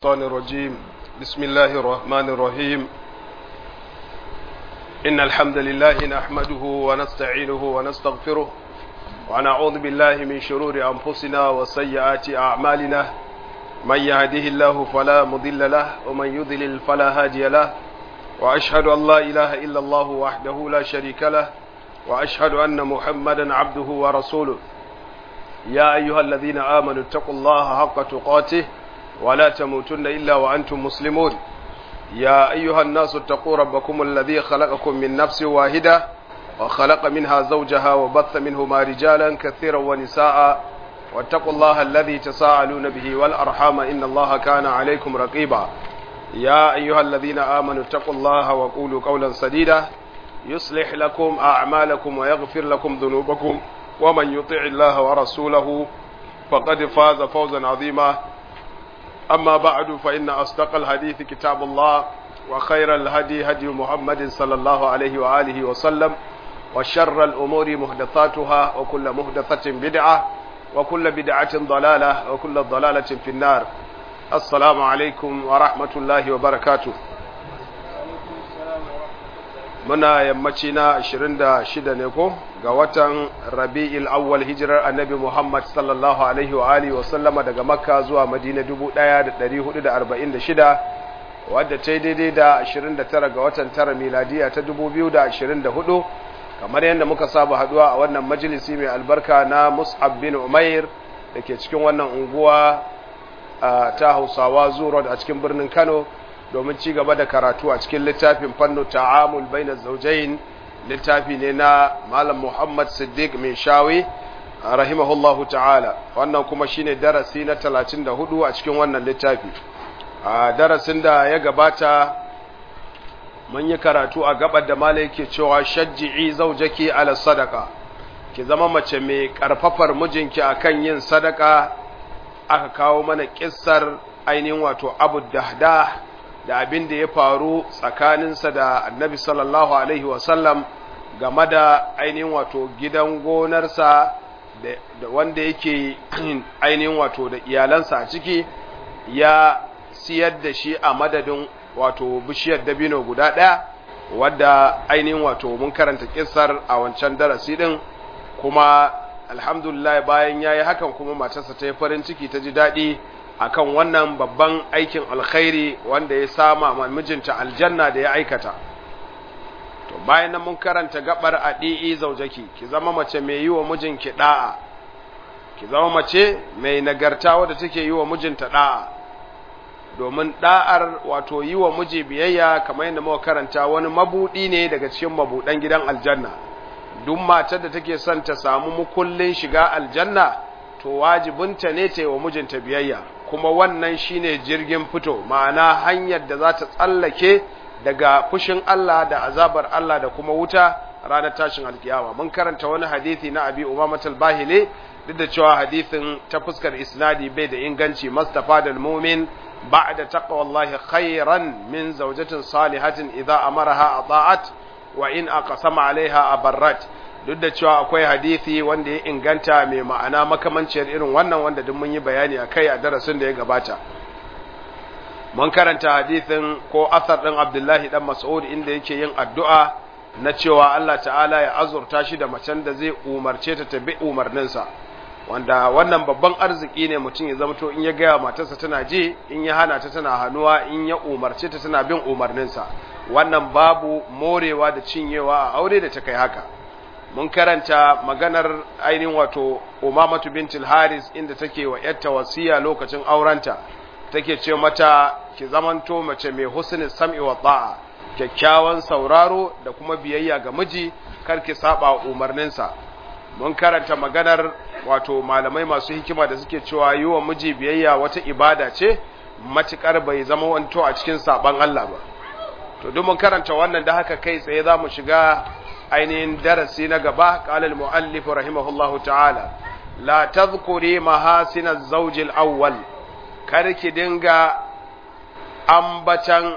الشيطان الرجيم. بسم الله الرحمن الرحيم. إن الحمد لله نحمده ونستعينه ونستغفره ونعوذ بالله من شرور أنفسنا وسيئات أعمالنا. من يهده الله فلا مضل له ومن يضلل فلا هادي له، وأشهد أن لا إله إلا الله وحده لا شريك له، وأشهد أن محمدا عبده ورسوله. يا أيها الذين آمنوا اتقوا الله حق تقاته ولا تموتن إلا وأنتم مسلمون. يا أيها الناس اتقوا ربكم الذي خلقكم من نفس واحدة وخلق منها زوجها وبث منهما رجالا كثيرا ونساء، واتقوا الله الذي تساءلون به والأرحام إن الله كان عليكم رقيبا. يا أيها الذين آمنوا اتقوا الله وقولوا قولا سديدا يصلح لكم أعمالكم ويغفر لكم ذنوبكم، ومن يطع الله ورسوله فقد فاز فوزا عظيما. أما بعد، فإن أصدق الحديث كتاب الله، وخير الهدي هدي محمد صلى الله عليه وآله وسلم، وشر الأمور محدثاتها، وكل محدثة بدعة، وكل بدعة ضلالة، وكل ضلالة في النار. السلام عليكم ورحمة الله وبركاته. muna yammaci na 26 ne ko ga watan Rabi'il Awwal, hijirar Annabi Muhammad sallallahu alaihi wa alihi wa sallama daga Makka zuwa Madina 1446, wadda ta daidai da 29 ga watan tara miladiya ta 2024. kamar yadda muka saba haduwa a wannan majalisi mai albarka na Mus'ab bin Umair dake cikin wannan unguwa ta Hausawa Zoo Road a cikin birnin Kano, domin ci gaba da karatu a cikin littafin fannu ta'amul bainaz zawjayn. Littafi ne na Malam Muhammad Siddiq mai shawi rahimahullahu ta'ala. Wannan kuma shine darasi na 34 a cikin wannan littafi. A darasin da ya gabata mun yi karatu a gabar da malai yake cewa shajji'i zawjaki ala sadaqa, ki zama mace mai karfafar mijinki akan yin sadaka. Aka kawo mana kissar ainihin wato Abu Dahdah da abin da ya faru tsakaninsa da Annabi sallallahu alaihi wasallam game da ainihin wato gidan gonarsa da wanda yake ainihin wato da iyalansa a ciki, ya siyar da shi a madadin wato bishiyar dabino guda ɗaya, wadda ainihin wato mun karanta kissar a wancan darasi din. Kuma alhamdulillah bayan yayi hakan kuma matarsa ta yi farin ciki, ta ji daɗi akan wannan babban aikin alkhairi wanda ya sama mijinta aljanna da ya aikata. To bayan nan mun karanta gabar adi'i zaujaki, ki zama mace mai yi wa mijinki da'a, ki zama mace mai nagarta wadda take yi wa mijinta da'a, domin da'ar wato yi wa miji biyayya kamar yadda muka karanta wani mabudi ne daga cikin mabudan gidan aljanna. Duk matar da take son ta samu mukullin shiga aljanna to wajibinta ne ta yi wa mijinta biyayya, kuma wannan shine jirgin fito, ma'ana hanyar da za ta tsallake daga fushin Allah da azabar Allah da kuma wuta ranar tashin alkiyama. Mun karanta wani hadisi na Abi Umamah al-Bahili, duk da cewa hadisin ta fuskar isnadi bai da inganci. Mustafa dal mu'min ba'da taqwallahi khairan min zawjatin salihatin idza amaraha ata'at wa in aqsama 'alayha abarrat. Duk da cewa akwai hadisi wanda ya inganta mai ma'ana makamanciyar irin wannan, wanda duk mun yi bayani akai a darasin da ya gabata. Mun karanta hadisin ko asar din Abdullahi dan Mas'ud inda yake yin addu'a na cewa Allah ta'ala ya azurta shi da macen da zai umarce ta bi umarninsa, wanda wannan babban arziki ne mutum ya zama to in ya gaya matarsa tana ji, in ya hana ta tana hanuwa, in ya umarce ta tana bin umarninsa. Wannan babu morewa da cinyewa a aure da ta kai haka. Mun karanta maganar ainihin wato Umamatu bintul Haris inda take wa yarta wasiya lokacin aurenta, take ce mata ki zamanto mace mai husnul sam'i wa ta'a, kyakkyawan sauraro da kuma biyayya ga miji, kar ki saba umarninsa. Mun karanta maganar wato malamai masu hikima da suke cewa yi wa miji biyayya wata ibada ce matukar bai zama wanto a cikin saban Allah ba. To duk mun karanta wannan, da haka kai tsaye za mu shiga ainihin darasi na gaba. Qala al-muallif rahimahullahu ta'ala, la tadhkuri mahasin az-zawj al-awwal, kar ki dinga ambatan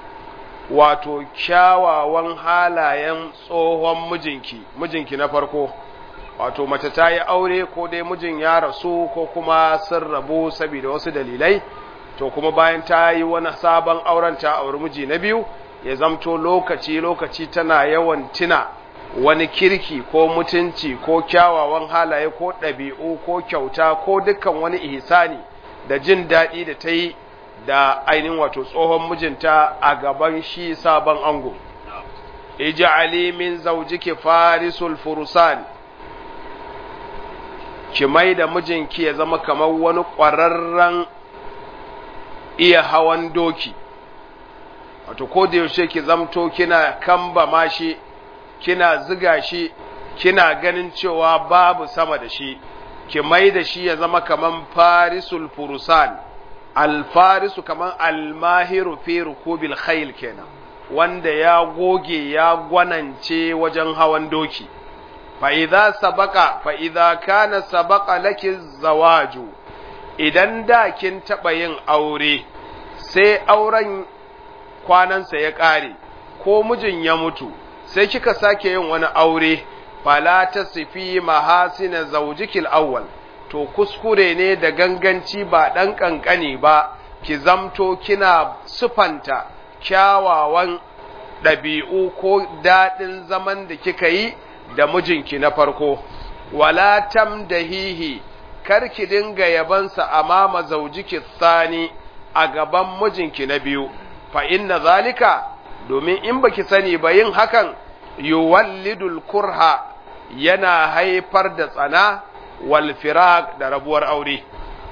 wato kyawawan halayen tsohon mijinki na farko. Wato mace ta yi aure ko dai mijin ya rasu ko kuma sun rabu saboda wasu dalilai, to kuma bayan ta yi wani sabon auren ta auri miji na biyu ya zamto lokaci tana yawan tuna wani kirki ko mutunci ko kyawawan halaye ko ɗabi'u ko kyauta ko dukkan wani ihsani da jin daɗi da ta yi da ainihin wato tsohon mijinta a gaban shi sabon ango. Ij'ali min zawjiki farisul furusan, ki mai da mijinki ya zama kamar wani ƙwararren iya hawan doki, wato ko da yaushe ki zamto kina kamba mashi, kina ziga shi, kina ganin cewa babu sama da shi, ki mai da shi ya zama kaman farisul furusan. Alfarisu kaman almahiru fi rukubil khayl kenan, wanda ya goge ya gwanance wajen hawan doki. fa idza kana sabaqa laki zawaju, idan da kin taba yin aure sai auren kwanansa ya kare ko mijin ya mutu sai kika sake yin wani aure, fala tasfi mahasina zawjikil awwal, to kuskure ne da ganganci ba dan kankani ba ki zamto kina sufanta kyawawan ɗabi'u ko daɗin zaman da kika yi da mijinki na farko. Wala tamdahihi, kar ki dinga yabansa amama zaujiki tsani, a gaban mijinki na biyu. Fa inna zalika, domin in baki sani ba yin hakan yuwallidul kurha, yana haifar da tsana wal firaq da rabuwar aure.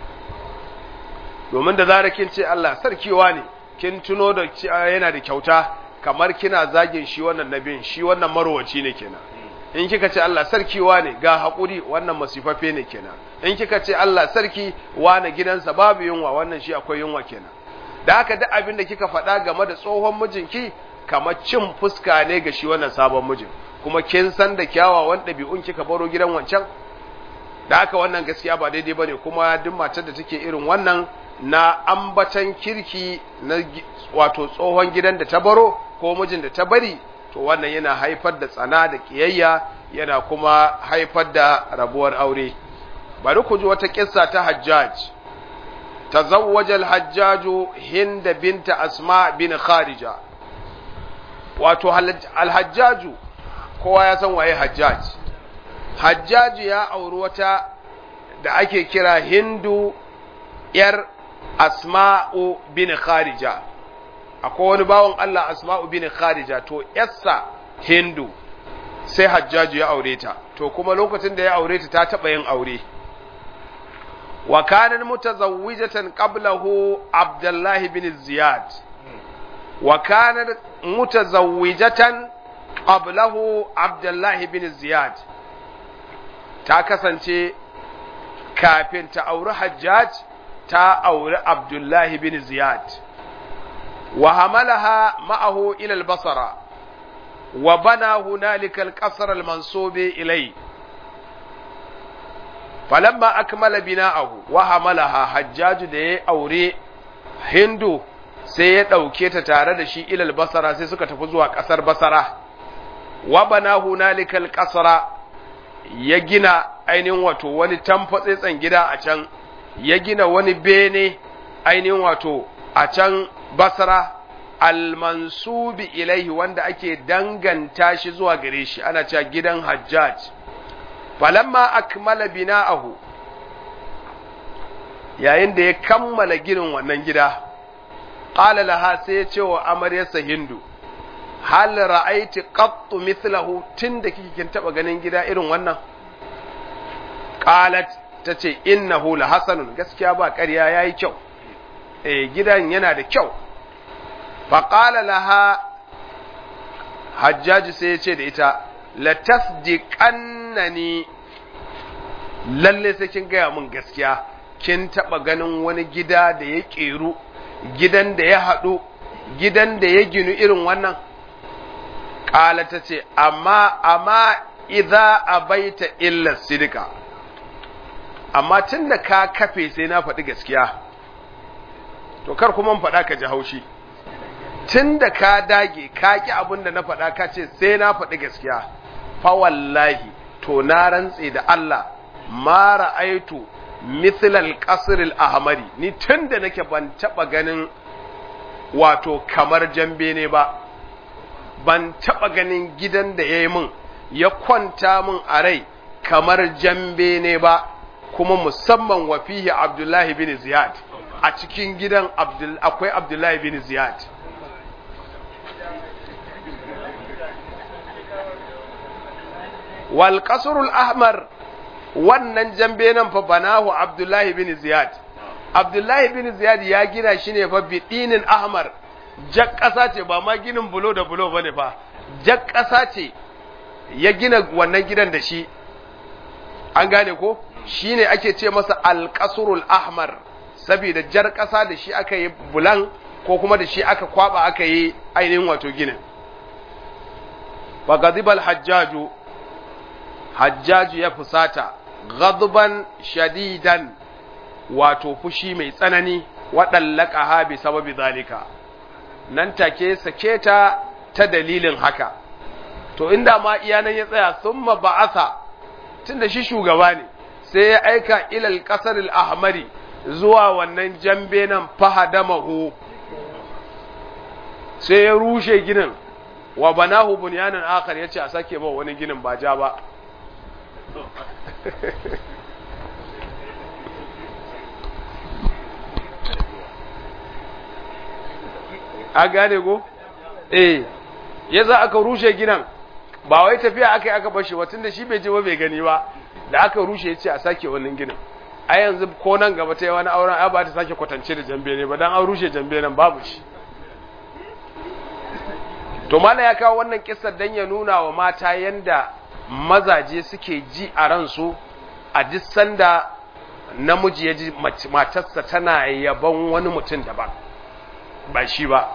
Domin da zarar kin ce Allah sarkiwa ne, kin tuno da yana da kyauta, kamar kina zagin shi wannan nabin, shi wannan marwaci ne kenan. In kika ce Allah sarkiwa ne ga haƙuri, wannan masifaffe ne kenan. In kika ce Allah sarki wane gidansa babu yunwa, wannan shi akwai yunwa kenan. Da haka duk abin da kika faɗa game da tsohon mijinki kamar cin fuska ne ga shi wannan sabon mijin, kuma kin san da kyawawan ɗabi'un kika baro gidan wancan. Da haka wannan gaskiya ba daidai bane, kuma duk matar da take irin wannan na ambatan kirki na wato tsohon gidan da ta baro ko mijin da ta bari, to wannan yana haifar da tsana da kiyayya, yana kuma haifar da rabuwar aure. Bari ku ji wata kissa ta Hajjaj. Tazawwaja al-Hajjaj Hind bint Asma bin Kharija. Wato al-Hajjaj, kowa ya san waye Hajjaj. Hajjaj ya auri wata da ake kira Hindu yar Asma'u bin Kharija. Akwai wani bawon Allah Asma'u bin Kharija, to yarsa Hindu sai Hajjaju ya aure ta, to kuma lokacin da ya aure ta taɓa yin aure. Wa kanan mutazawwijatan qablahu Abdullah bin Ziyad. Wa kanan mutazawwijatan qablahu Abdullah bin Ziyad. Ta kasance kafin ta auri Hajjaj ta auri Abdullah bin Ziyad. وحملها معه إلى البصرة وبنى هنالك القصر المنصوب إليه. فلما أكمل بناءه وحملها حجاج دي أوري هندو سيد أو كيتا تاردشي إلى البصرة سيسوك تفزوها قصر بصرة وبنى هنالك القصر يجينا أين واتو واني تنفسيس انجدا أچان يجينا واني بيني أين واتو أچان Basra al-mansubi ilaihi, wanda ake danganta shi zuwa gare shi, ana cewa gidan Hajjaj. Falamma akmala bina'ahu, yayin da ya kammala ginin wannan gida, qala laha, sai ya ce wa amaryarsa Hindu, hal ra'aiti qattu mithlahu, tunda kike kin taba ganin gida irin wannan? Qalat, tace innahu la hasanun, gaskiya ba ƙarya yayi kyau. Gidan yana da kyau. Faƙala laha, Hajjaji sai ya ce da ita, la tasdiqannani, lalle sai kin gaya mun gaskiya, kin taɓa ganin wani gida da ya ƙeru, gidan da ya haɗu, gidan da ya ginu irin wannan? Ƙala ta ce, amma idza abaita illa sidika, amma tun da ka kafe sai na faɗi gaskiya, to kar kuma faɗa ka ji haushi. Tun da ka dage ka ƙi abin da na faɗa ka ce sai na faɗi gaskiya, fa wallahi, to na rantse da Allah, ma ra'aitu mithlal qasr al-ahmari ni tunda nake ban taba ganin wato kamar jambe ne ba, ban taba ganin gidan da yayi min ya kwanta min a rai kamar jambe ne ba, kuma musamman wa fihi Abdullahi bin Ziyad, a cikin gidan akwai Abdullahi bin Ziyad. Wal qasrul ahmar, wannan jambe nan fa banahu Abdullahi bin Ziyad. Abdullahi bin Ziyad ya gina shi ne fa bidinin ahmar, jak ƙasa ce, ba ma ginin bulo da bulo bane fa, jak ƙasa ce ya gina wannan gidan da shi. An gane ko? Shine ake ce masa al-qasrul ahmar, saboda jar ƙasa da shi aka yi bulan ko kuma da shi aka kwaba aka yi ainihin wato ginin. Wa gadibal hajjaju, hajjaju ya fusata ghadban shadidan, wato fushi mai tsanani, waɗallaka ha bi sababi zalika, nan take sake ta dalilin haka. To inda ma iyanan ya tsaya, summa ba'atha, tunda shi shugaba ne, sai ya aika ilal qasr al-ahmari, zuwa wannan jambe nan fahadamahu, sai ya rushe ginin, wa banahu bunyanan akhar, yace a sake ba wani ginin ba ja ba. A gane go? Ya za aka rushe gidan, ba wai tafiya aka yi aka bashi ba, tunda shi bai je ba bai gani ba, da aka rushe yace a sake wannan ginin. A yanzu ko nan gaba ta yi wani auren ai ba ta sake kwatance da jambe ne ba, dan an rushe jambe nan babu shi. To mala ya kawo wannan kissar dan ya nuna wa mata yanda mazaje suke ji a ransu a duk sanda namiji ya ji matarsa tana yaban wani mutum daban ba shi ba.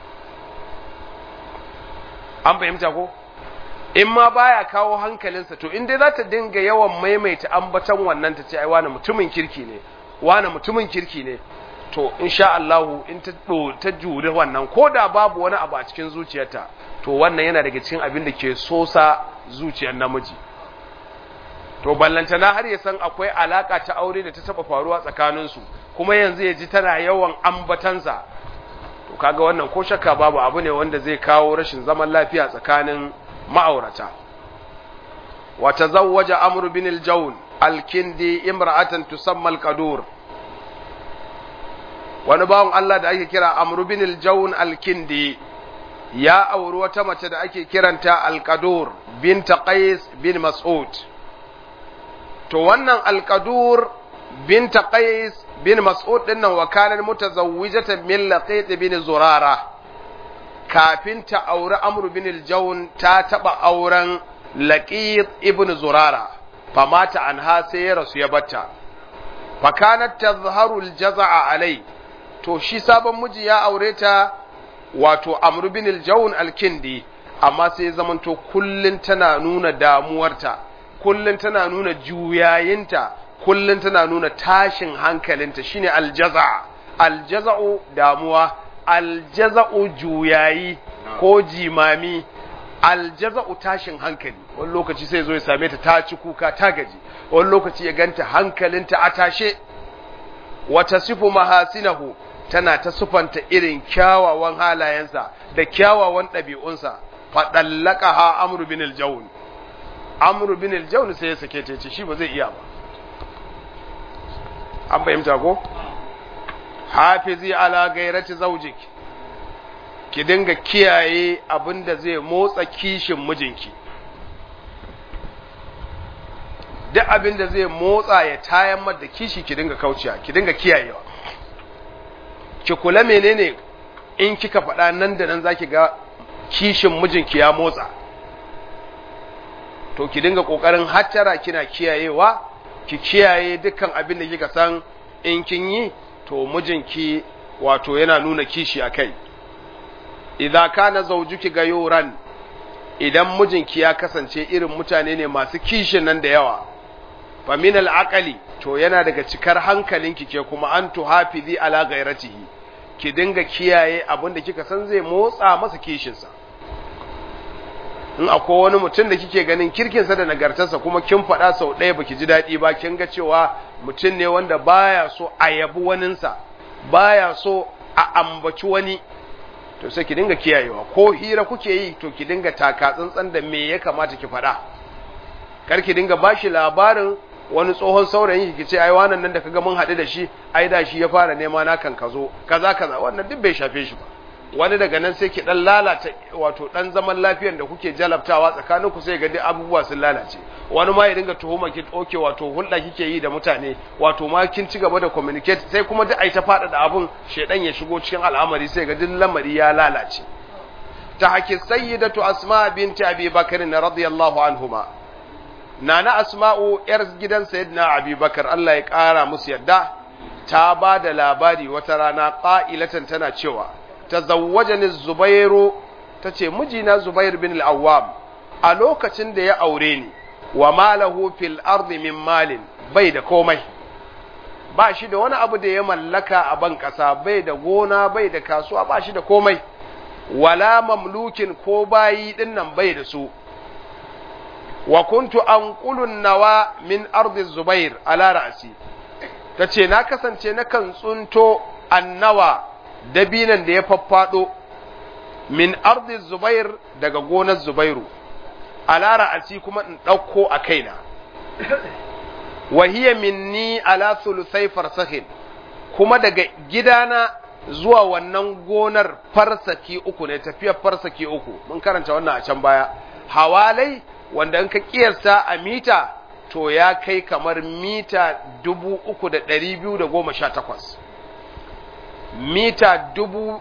An fahimta ko? In ma baya kawo hankalinsa, to in dai za ta dinga yawan maimaita ambatan wannan, ta ce ai wani mutumin kirki ne, wani mutumin kirki ne, to insha Allah in ta jure wannan, ko da babu wani abu a cikin zuciyarta, to wannan yana daga cikin abin da ke sosa zuciyar namiji. To ballantana har ya san akwai alaka ta aure da ta taba faruwa tsakaninsu, kuma yanzu ya ji tana yawan ambatansa, to kaga wannan ko shakka babu abu ne wanda zai kawo rashin zaman lafiya tsakanin ma'aurata. Wa tazawwaja Amr bin al-Jawn al-Kindi imra'atan tusamma al-Qadur, wani bawon Allah da ake kira Amr bin al-Jawn al-Kindi ya auri wata mace da ake kiranta al-Qadur binta Qais bin Mas'ud. To wannan al-Qadur binta Qais bin Mas'ud dinnan wa kana mutazawwijatan min Laqit bin Zurara, kafin ta auri Amr bin al-Jawn ta taba auren Laqit ibn Zurara, famata anha sai ya rasu ya batta. Fa kanat tazharu al-jaz'a alai, to shi sabon miji ya aure ta wato Amr bin al-Jawn al-Kindi, amma sai ya zamanto kullun tana nuna damuwarta, kullun tana nuna juyayinta, kullun tana nuna tashin hankalinta, shine al-jaza'. Al-jaza'u damuwa, al-jaza'u juyayi ko jimami, al-jaza'u tashin hankali. Wani lokaci sai zo ya same ta ci kuka ta gaji, wani lokaci ya ganta hankalinta a tashe. Wa tasifu mahasinahu, tana ta sufanta irin kyawawan halayensa da kyawawan ɗabi'unsa. Faɗallaka Amr bin al-Jawn. Amr bin al-Jawn sai ya sake ta, ce shi ba zai iya ba. An fahimta ko? Hafizi ala gairati zawjik, ki dinga kiyaye abinda zai motsa kishin mijinki. Duk abinda zai motsa ya tayan da kishi ki dinga kauciya, ki dinga kiyayewa. Ki kula menene in kika faɗa nan da nan zaki ga kishin mijinki ya motsa. To ki dinga kokarin hattara kina kiyayewa, ki kiyaye dukkan abin da kika san in kin yi to mijinki wato yana nuna kishi akai. Idza kana zawjuki gayuran, idan mijinki ya kasance irin mutane ne masu kishin nan da yawa, fa min al-aqli, to yana daga cikar hankalinki ke kuma an tuhafizi ala ghairatihi, ki dinga kiyaye abin da kika san zai motsa masa kishinsa. in akwai wani mutum da kike ganin kirkinsa da nagartarsa kuma kin faɗa sau ɗaya baki ji daɗi ba, kin ga cewa mutum ne wanda baya so a yabi waninsa, baya so a ambaci wani, to sai ki dinga kiyayewa. Ko hira kuke yi to ki dinga taka tsantsan da me ya kamata ki faɗa, kar ki dinga bashi labarin wani tsohon saurayin ki ce ai wannan nan da kaga mun haɗu da shi ai da shi ya fara nema na kan kazo kaza kaza, wannan duk bai shafe shi ba. Wani daga nan sai ki dan lalata wato dan zaman lafiyar da kuke jalabtawa tsakaninku, sai ga duk abubuwa sun lalace. Wani ma ya dinga tuhuma ki oke wato hulɗa kike yi da mutane, wato ma kin ci gaba da communicate, sai kuma duk ai ta fada da abun shedan ya shigo cikin al'amari, sai ga duk lamari ya lalace. Ta haki sayyidatu Asma binti Abi Bakr radiyallahu anhuma, nana Asma'u yar gidan sayyidina Abi Bakr Allah ya kara musu yadda, ta ba da labari wata rana qa'ilatan tana cewa tazawwajani Zubairu, tace mijina Zubair bin al-Awwam a lokacin da ya aure ni, wa malahu fil ardi min malin, bai da komai, ba shi da wani abu da ya mallaka a ban kasa, bai da gona, bai da kasuwa, ba shi da komai, wala mamlukin ko bayi dinnan bai da su. Wa kuntu anqulun nawa min ardi Zubair ala ra'si, tace na kasance nakan tsunto annawa dabinan da ya faffado min ardi Zubair daga gonar Zubairu, ala ra'asi kuma in dauko a kaina. Wa hiya minni ala thuluthai farsahin, kuma daga gidana zuwa wannan gonar farsaki uku ne, tafiyar farsaki uku, mun karanta wannan a can baya. Hawalai wanda in ka kiyasta a mita to ya kai kamar mita 3,218, mita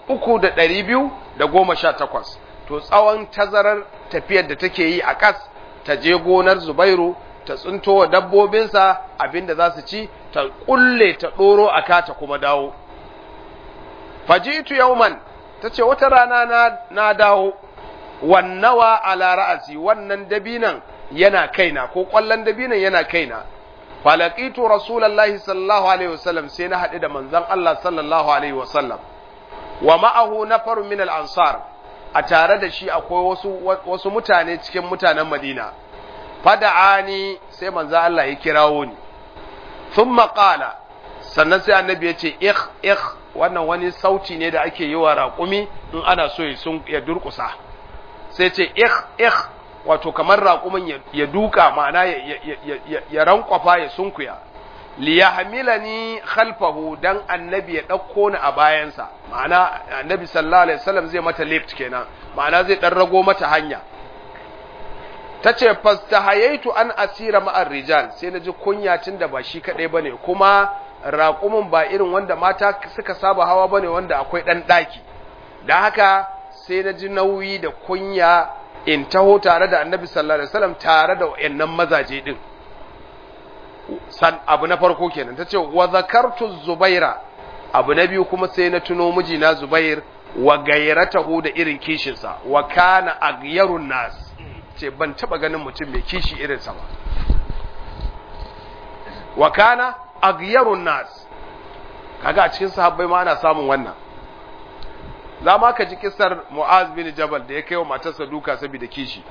3,218, to tsawon tazarar tafiyar da take yi a ƙas ta je gonar Zubairu, ta tsinto wa dabbobinsa abinda za su ci, ta kulle ta ɗoro a kata kuma dawo. Fajitu yauman, ta ce wata rana na dawo, wannawa ala ra'asi, wannan dabinan yana kaina, ko ƙwallon dabinan yana kaina. Falaqitu rasulullahi sallallahu alaihi wasallam, sai na haɗu da manzon Allah sallallahu alaihi wasallam, wa ma'ahu nafarun min al-ansar, a tare da shi akwai wasu mutane cikin mutanen Madina. Fada'ani, sai manzon Allah ya kirawo ni. Thumma qala, sannan sai annabi ya ce ikh, wannan wani sauti ne da ake yi wa raƙumi in ana so ya durƙusa. Sai ce ikh, wato kamar raƙumin ya duka, ma'ana ya rankwafa ya sunkuya. Liyahmilani khalfahu, dan annabi ya ɗauko ni a bayansa, ma'ana annabi sallallahu alaihi wasallam zai mata lift kenan, ma'ana zai ɗan rago mata hanya. Tace fastahayaitu an asira ma'ar rijal, sai naji kunya tunda ba shi kadai bane, kuma raƙumin ba irin wanda mata suka saba hawa bane wanda akwai ɗan ɗaki. Dan haka sai naji nauyi da kunya in taho tare da annabi sallallahu alaihi wasallam tare da wayannan mazaje din. Abu na farko kenan, tace wa zakartu Zubaira, abu na biyu kuma sai na tuno mijina Zubair, wa gairatahu da irin kishinsa, wa kana agyarun nas, ce ban taba ganin mutum mai kishi irinsa ba. Wa kana agyarun nas, kaga a cikin sahabbai ma ana samun wannan. Za ma ka ji kisar Mu'az bin Jabal da ya kai wa matarsa duka saboda kishi.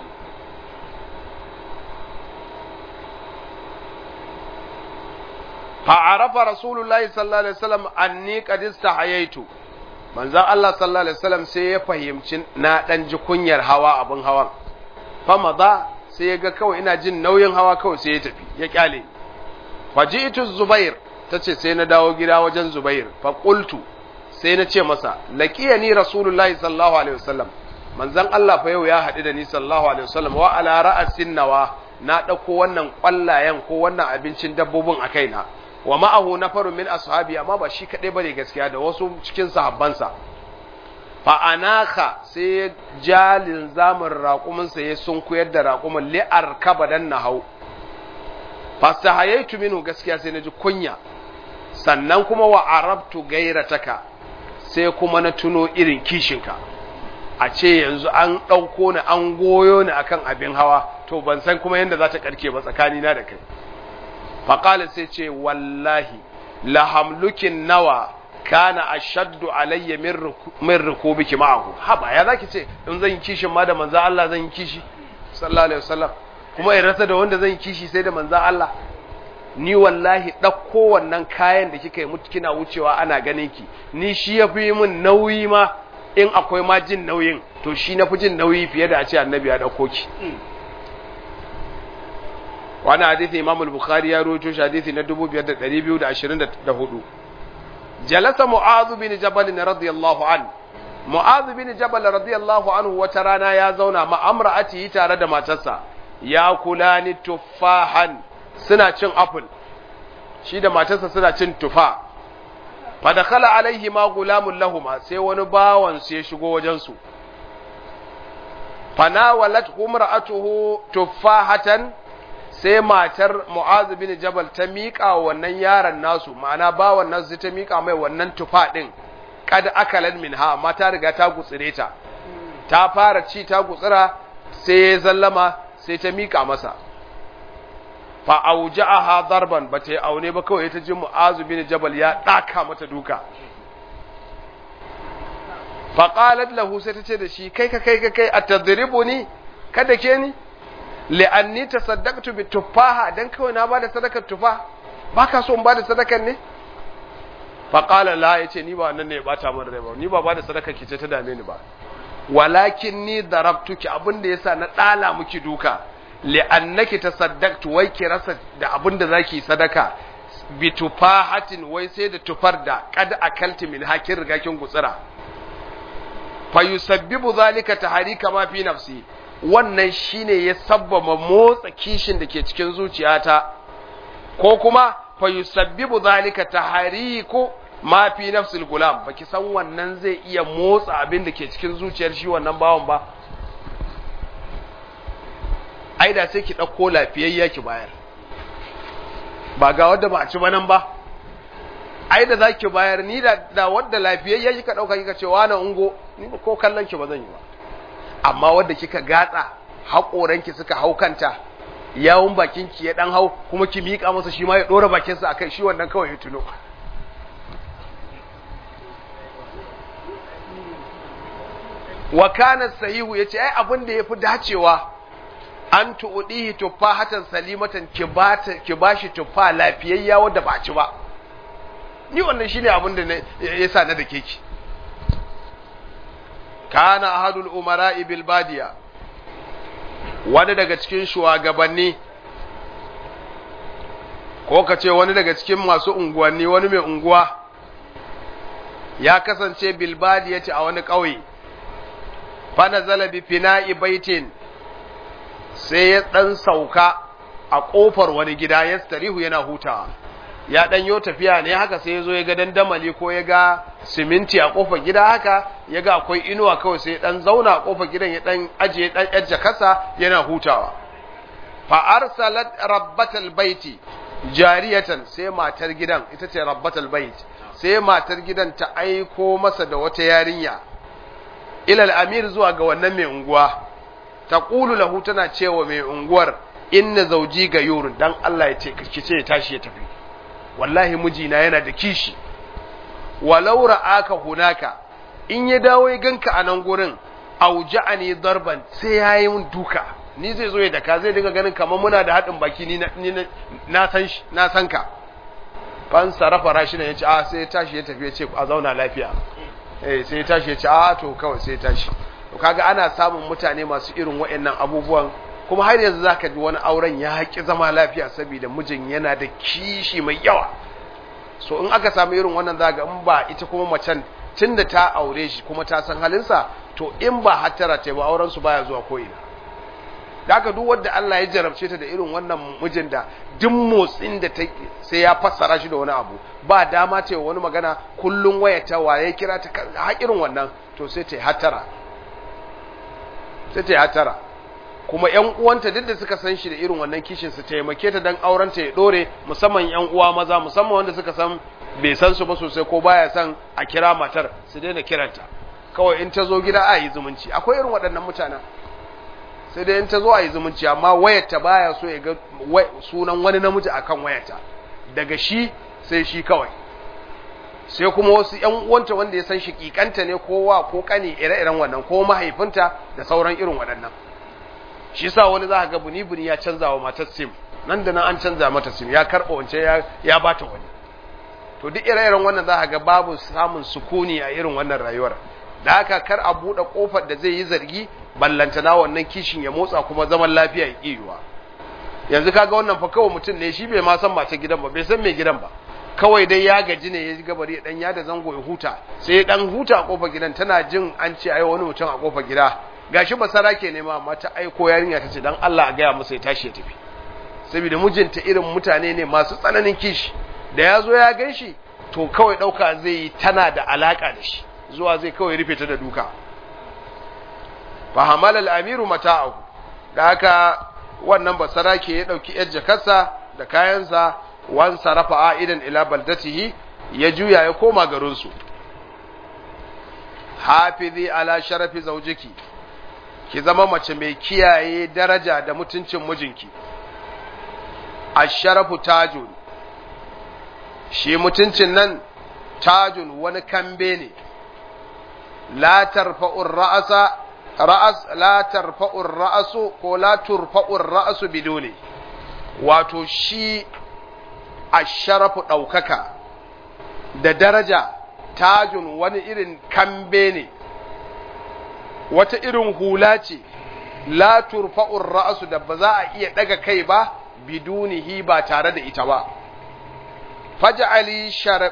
Fa'arafa Rasulullahi sallallahu alaihi wasallam anni qad istahayaitu, manzon Allah sallallahu alaihi wasallam sai ya fahimci na dan ji kunyar hawa abin hawan. Fa maza, sai ya ga kawai ina jin nauyin hawa, kawai sai ya tafi ya kyale. Faji'tu Zubair, tace sai na dawo gida wajen Zubair, fa qultu, sai na ce masa laqiyani Rasulullahi sallallahu alaihi wasallam, manzon Allah fa yau ya haɗu da ni sallallahu alaihi wasallam, wa ala ra'asin nawa, na ɗauko wannan ƙwallayen ko wannan abincin dabbobin a kaina. Wa ma'ahu nafarun min ashabi, amma ba shi kadai bane gaskiya, da wasu cikin sahabbansa. Fa anaka, sai jalin zamin raƙumin sa ya sunkuyar da raƙumin li arkaba dan nahau. Fastahayaitu minhu, gaskiya sai naji kunya. Sannan kuma wa arabtu gairataka, sai kuma na tuno irin kishinka. A ce yanzu an ɗauko ni an goyo ni akan abin hawa, to ban san kuma yadda za ta ƙarke ba tsakanina da kai. Faƙala sai ce wallahi lahamlukin nawa kana ashaddu alayya min rukubiki ma'ahu haba ya zaki ce in zan yi kishin ma da manzo Allah zan yi kishi sallallahu alaihi wasallam kuma in rasa da wanda zan yi kishi sai da manzo Allah ni wallahi ɗauko wannan kayan da kika yi mutu kina wucewa ana ganin ki ni shi ya fi min nauyi ma in akwai ma jin nauyin to shi na fi jin nauyi fiye da a ce annabi ya ɗauko ki wani hadithi imam al-bukhari ya rawaito shi hadithi na 5224 jalasa mu'adh bin jabal radiyallahu an mu'adh bin jabal radiyallahu anhu wata rana ya zauna ma amra'ati tare da matarsa ya kulani tuffahan suna cin apple shi da matarsa suna cin tufa fa dakhala alaihi ma gulamun lahuma sai wani bawan sai shigo wajen su fanawalat umra'atuhu tuffahatan sai matar Mu'adh bin Jabal ta miƙa wannan yaron nasu ma'ana bawan nasu ta miƙa mai wannan tufa din kad akalan minha amma ta riga ta gutsire ta fara ci ta gutsira sai ya zallama sai ta miƙa masa fa auja'aha darban bata yi aune ba kawai ta ji Mu'adh bin Jabal ya daka mata duka fa qalat lahu sai ta ce da shi kai atadribuni kada ke ni li'anni tasaddaqtu bi tufaha dan kawai na bada sadakar tufa baka so in bada sadakar ne fa qala la yace ni ba wannan ne ya bata min rai ba ni ba bada sadakar ki ce ta dame ni ba walakin ni darabtuki abinda yasa na dala miki duka li'annaki tasaddaqtu wai ki rasa da abinda zaki sadaka bi tufahatin wai sai da tufar da kad akalti min hakin riga kin gutsira fa yusabbibu zalika tahrika ma fi nafsi wannan shine ya sabbaba motsa kishin da ke cikin zuciyata ko kuma fa yusabbibu zalika tahriku ma fi nafsil gulam baki san wannan zai iya motsa abin da ke cikin zuciyar shi wannan bawon ba ai da sai ki dauko lafiyayya ki bayar ba ga wanda ba a ci banan ba ai da zaki bayar ni da wanda lafiyayya kika dauka kika ce wani ungo ni ko kallon ki ba zan yi ba amma wanda kika gatsa haƙoranki suka haukanta yawun bakinki ya dan hau kuma ki miƙa masa shi ma ya dora bakinsa akai shi wannan kawai ya tuno wa kana sahihu yace ai abin da yafi dacewa an tu'dihi tufahatan salimatan ki bashi tufa lafiyayya wanda ba ci ba ni wannan shine abin da yasa na dake ki kana ahadul umara'i bil badiya wani daga cikin shugabanni ko kace wani daga cikin masu unguwanni wani mai unguwa ya kasance bil badiyati a wani kauye fa nazala bi fina'i baitin sai ya dan sauka a kofar wani gida ya starihu yana hutawa ya dan yo tafiya ne haka sai ya zo ya ga dandamali ko ya ga siminti a kofar gida haka ya ga akwai inuwa kawai sai dan zauna a kofar gidan ya dan ajiye dan yajja kasa yana hutawa fa arsalat rabbatal baiti jariyatan sai matar gidan ita ce rabbatal bait sai matar gidan ta aiko masa da wata yarinya ilal amir zuwa ga wannan mai unguwa taqulu lahu tana cewa mai unguwar inna zawji gayur dan Allah ya ce kice ya tashi ya tafi wallahi mijina yana da kishi walau ra'aka hunaka in ya dawo ya ganka a nan gurin auja'ani darban sai yayi mun duka ni zai zo ya daka zai dinga ganin kamar muna da hadin baki ni na san shi na san ka fan sarafa rashina yace a sai ya tashi ya tafi ya ce a zauna lafiya sai ya tashi ya ce a to kawai sai ya tashi to kaga ana samun mutane masu irin waɗannan abubuwan kuma har yanzu zaka ji wani auren ya haƙi zama lafiya saboda mijin yana da kishi mai yawa so in aka samu irin wannan zaka in ba ita kuma macen tunda ta aure shi kuma ta san halinsa to in ba hattara ta ba auren su baya zuwa ko ina daga duk wanda Allah ya jarabce ta da irin wannan mijin da duk motsin da ta sai ya fassara shi da wani abu ba dama ce wani magana kullun wayata waye kira ta hakirin wannan to sai ta hattara kuma ƴan uwanta duk da suka san shi da irin wannan kishin su taimake ta dan auren ta ya dore musamman ƴan uwa maza musamman wanda suka san bai san su ba sosai ko baya san a kira matar su daina kiranta kawai in ta zo gida a yi zumunci akwai irin waɗannan mutanen sai dai in ta zo a yi zumunci amma wayarta baya so ya ga sunan wani namiji akan wayarta daga shi sai shi kawai sai kuma wasu ƴan uwanta wanda ya san shikikanta ne kowa ko kane ire-iren wannan ko mahaifinta da sauran irin waɗannan shi yasa wani za ka ga buni ya canza wa matar sim nan da nan an canza mata sim ya karɓa wance ya bata wani to duk ire-iren wannan za ka ga babu samun sukuni a irin wannan rayuwar da haka kar a buɗe ƙofar da zai yi zargi ballantana wannan kishin ya motsa kuma zaman lafiya ya ƙiyuwa yanzu kaga wannan fa kawai mutum ne shi bai ma san mace gidan ba bai san mai gidan ba kawai dai ya gaji ne ya ji gabari dan ya da zango ya huta sai ya dan huta a kofar gidan tana jin an ce ai wani mutum a kofar gida gashi basara ke nema amma ta aiko yarinya ta ce dan Allah a gaya masa ya tashi ya tafi saboda mijinta irin mutane ne masu tsananin kishi da ya zo ya gan shi to kawai ɗauka zai yi tana da alaka da shi zuwa zai kawai rufe ta da duka fahamal al-amiru mata'ahu da haka wannan basara ke ya dauki yar jakarsa da kayansa wan sarafa aidan ila baldatihi ya juya ya koma garin su hafizi ala sharafi zawjiki ki zama mace mai kiyaye daraja da mutuncin mijinki ash-sharafu tajun shi mutuncin nan tajun wani kambe ne la tarfa'ur ra'asa la tarfa'ur ra'su ko la turfa'ur ra'su biduni wato shi asharafu daukaka da daraja tajun wani irin kambe ne wata irin hula ce la turfa'ur ra'su da ba za a iya daga kai ba bidunihi ba tare da ita ba faj'ali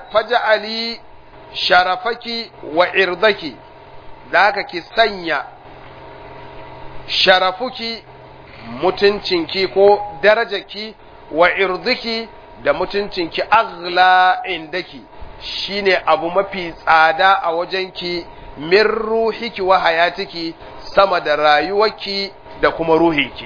sharafaki wa irdaki da haka ki sanya sharafuki mutuncinki ko darajarki wa irdiki da mutuncinki aghla indaki shine abu mafi tsada a wajenki min ruhiki wa hayatiki sama da rayuwarki da kuma ruhiki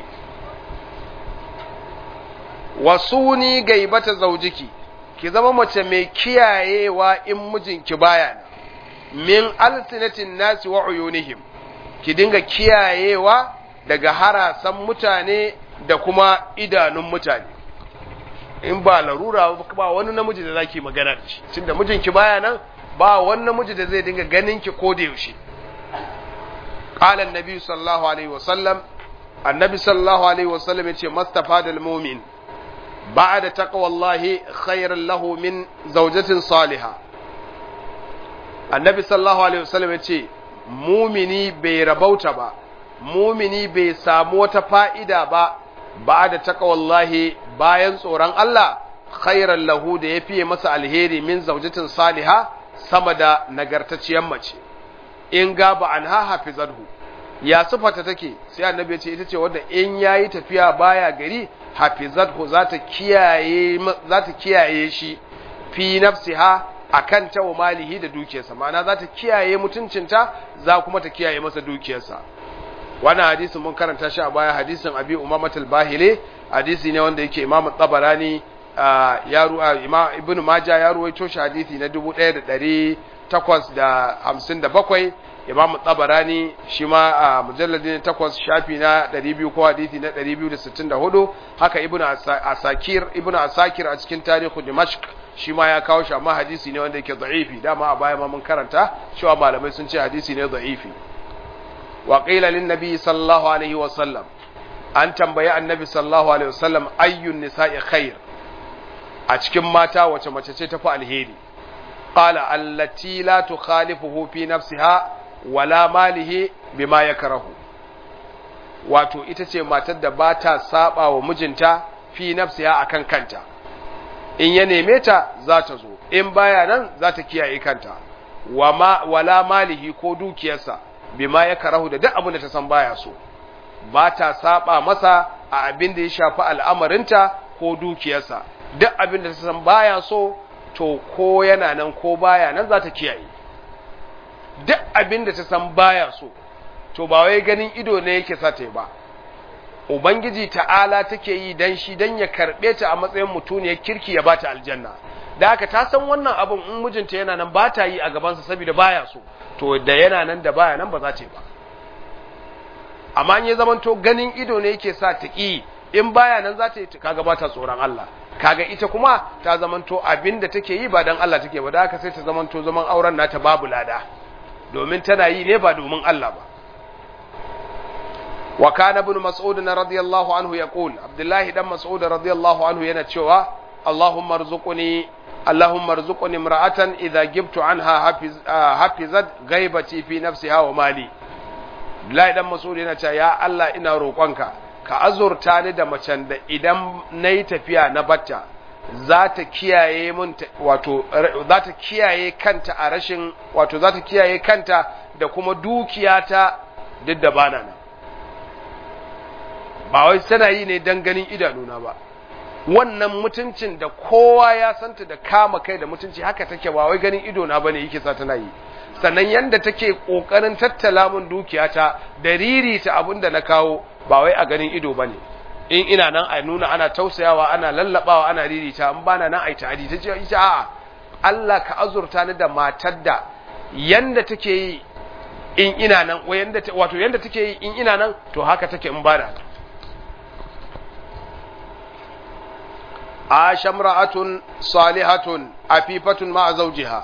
wasuni gaibata zaujiki ki zama mace mai kiyayewa in mijinki baya nan min alsinatin nasi wa uyunihim ki dinga kiyayewa daga harasan mutane da kuma idanun mutane in ba larura ba wani namiji da zaki magana da shi tunda mijinki baya nan ba wani namiji da zai dinga ganin ki ko da yaushe qala annabi sallallahu alaihi wasallam annabi sallallahu alaihi wasallam yace mastafadal mu'min ba'da taqwallahi khairan lahu min zawjatin salihah annabi sallallahu alaihi wasallam yace mumini bai rabauta ba mumini bai samu wata fa'ida ba da taqwallahi bayan tsoron Allah khairan lahu da yafiye masa alheri min zawjatin saliha sama da nagartacciyar mace in gaba anha hafizadhu ya sifata take sai annabi ya ce ita ce wanda in yayi tafiya baya gari hafizadhu za ta kiyaye shi fi nafsiha akan ta wa malihi da dukiyarsa ma'ana za ta kiyaye mutuncinta za kuma ta kiyaye masa dukiyarsa wannan hadisin mun karanta shi a baya hadisin Abi Umamah al-Bahili hadisi ne wanda yake Imam Tabarani Imam Ibn Majah ya ruwaito shi hadisi na 1857 Imam Tabarani shi ma a mujalladin 8 shafi na 200 ko hadisi na 264 haka Ibn Asakir a cikin tarihu Dimashq shi ma ya kawo shi amma hadisi ne wanda yake da'ifi dama a baya ma mun karanta cewa malamai sun ce hadisi ne da'ifi wa qila lin nabi sallallahu alaihi wa sallam an tambayi annabi sallallahu alaihi wa sallam ayyun nisa'i khair a cikin mata wace mace ce tafi alheri qala allati la tukhalifuhu fi nafsiha wala malihi bima yakrahu wato ita ce matar da ba ta saba wa mijinta fi nafsiha akan kanta in ya neme ta za ta zo in baya nan za ta kiyaye kanta wala malihi ko dukiyarsa bima ya karahu da duk abin da ta san baya so ba ta saba masa a abin da ya shafi al'amarinta ko dukiyarsa duk abin da ta san baya so to ko yana nan ko baya nan za ta kiyaye duk abin da ta san baya so to ba wai ganin ido ne yake sa ta yi ba Ubangiji ta'ala take yi dan shi dan ya karbe ta a matsayin mutuniyar kirki ya bata aljanna da haka ta san wannan abun in mijinta yana nan ba ta yi a gabansa saboda baya so to da yana nan da baya nan ba za ta yi ba amma in ya zamanto ganin ido ne yake sa ta ki in baya nan za ta yi kaga ba ta tsoron Allah kaga ita kuma ta zamanto abinda take yi ba dan Allah take ba, da haka sai ta zamanto zaman auren nata babu lada domin tana yi ne ba domin Allah ba. wa kana ibn mas'ud radiyallahu anhu yaqul, abdullahi dan mas'ud radiyallahu anhu yana cewa Allahumma arzuqni imra'atan idha gibtu anha hafizat ghaibati fi nafsiha wa mali. Abdullahi dan mas'ud yana cewa ya Allah ina roƙonka ka azurta ni da macen da idan nayi tafiya na batta za ta kiyaye mun wato za ta kiyaye kanta a rashin wato za ta kiyaye kanta da kuma dukiyata duk da bana nan. Ba wai tana yi ne dan ganin idanuna ba, wannan mutuncin da kowa ya santa da kama kai da mutunci haka take, ba wai ganin idona bane yake sa tana yi. Sannan yanda take kokarin tattala mun dukiyata da ririta abinda na kawo ba wai a ganin ido bane. In ina nan a nuna ana tausayawa, ana lallabawa, ana ririta, in bana nan ai ta hadi ta ce ita a'a Allah ka azurta ni da matar da yanda take yi in ina nan, yanda take yi in ina nan to haka take in bana. Aisha imra'atun salihatun afifatun ma'a zawjiha,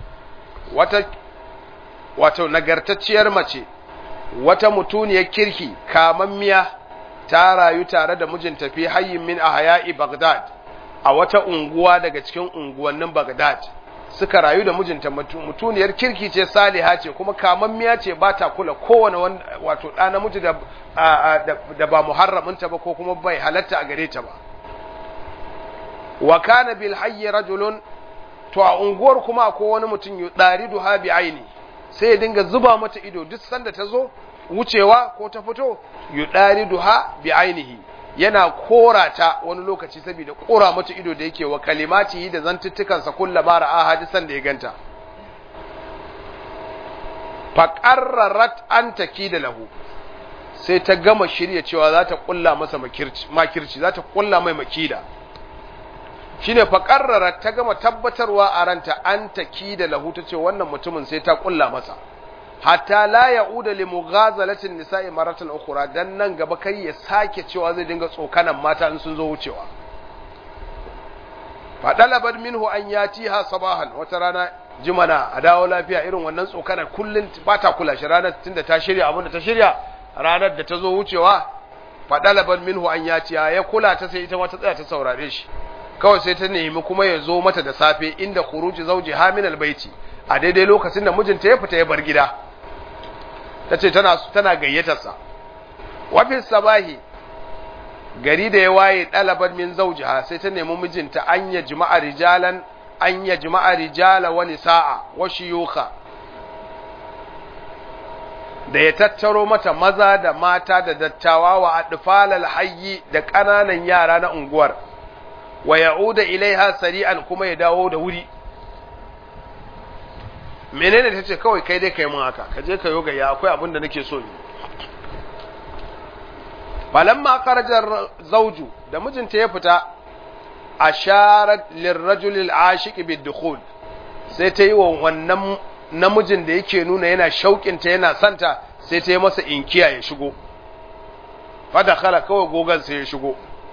wata nagartacciyar mace, wata mutuniyar kirki kamammiya ta rayu tare da mijinta fi hayyin min ahya'i Baghdad, a wata unguwa daga cikin unguwannin Baghdad suka rayu da mijinta. Mutuniyar kirki ce, saliha ce, kuma kamammiya ce, ba ta kula kowane wato ɗa namiji da ba muharraminta ba ko kuma bai halatta a gare ta ba. wa kana bil hayy rajulun, to a unguwar kuma ko wani mutum yudariduha bi aini, sai ya dinga zuba mata ido duk sanda ta zo wucewa ko ta fito, yudariduha bi ainihi, yana korata wani lokaci saboda kora mata ido da yake, wa kalimati da zantuttukan sa kullama ra'a hadisan da ya ganta. fa qarrarat an takida lahu, sai ta gama shirye cewa za ta kulla masa makirci, za ta kulla mai makida. Shine fa qarrara, ta gama tabbatarwa a ranta an takida lahu, tace wannan mutumin sai ta kulla masa, hatta la ya'uda li mughazalatin nisa'i maratan ukhra, dan nan gaba kai ya sake cewa zai dinga tsokanan mata in sun zo wucewa. fa dalabat minhu an yatiha sabahan, wata rana jimana a dawo lafiya, irin wannan tsokanar kullun ba ta kula shi, ranar tunda ta shirya abin da ta shirya, ranar da ta zo wucewa fa dalabat minhu an yatiha, ya kula ta sai ita ma ta tsaya ta saurare shi. Kawai sai ta nemi kuma ya zo mata da safe inda khuruji zawjiha min albayti, a daidai lokacin da mijinta ya fita ya bar gida. Tace tana gayyatarsa. Wa fi sabahi, gari da ya waye, dalaban min zawjiha, sai ta nemi mijinta an ya jima'a rijala wa nisaa wa shuyukha, da ya tattaro mata maza da mata da dattawa wa adfalal hayyi, da ƙananan yara na unguwar, wa ya'uda ilaiha sari'an, kuma ya dawo da wuri. Menene tace? Kawai kai dai kai mun haka, ka je ka yoga, ya akwai abin da nake so ni. Falamma kharaja zawju, da mijinta ya fita, asharat lirrajul al'ashiq bid-dukhul, sai ta yi wa wannan namijin da yake nuna yana shauƙinta yana santa, sai ta yi masa inkiya ya shigo. Fa dakhala, kawai gogan sai ya shigo.